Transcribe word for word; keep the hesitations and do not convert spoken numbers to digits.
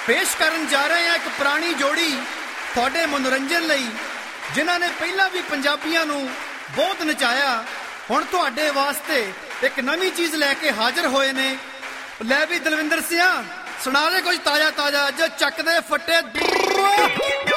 ਪੇਸ਼ ਕਰਨ ਜਾ ਰਹੇ ਹਾਂ ਇੱਕ ਪੁਰਾਣੀ ਜੋੜੀ ਤੁਹਾਡੇ ਮਨੋਰੰਜਨ ਲਈ, ਜਿਨ੍ਹਾਂ ਨੇ ਪਹਿਲਾਂ ਵੀ ਪੰਜਾਬੀਆਂ ਨੂੰ ਬਹੁਤ ਨਚਾਇਆ। ਹੁਣ ਤੁਹਾਡੇ ਵਾਸਤੇ ਇੱਕ ਨਵੀਂ ਚੀਜ਼ ਲੈ ਕੇ ਹਾਜ਼ਰ ਹੋਏ ਨੇ। ਲੈ ਵੀ ਦਲਵਿੰਦਰ ਸਿਆਂ, ਸੁਣਾ ਦੇ ਕੁਝ ਤਾਜ਼ਾ ਤਾਜ਼ਾ ਜੋ ਚੱਕਦੇ ਫੱਟੇ।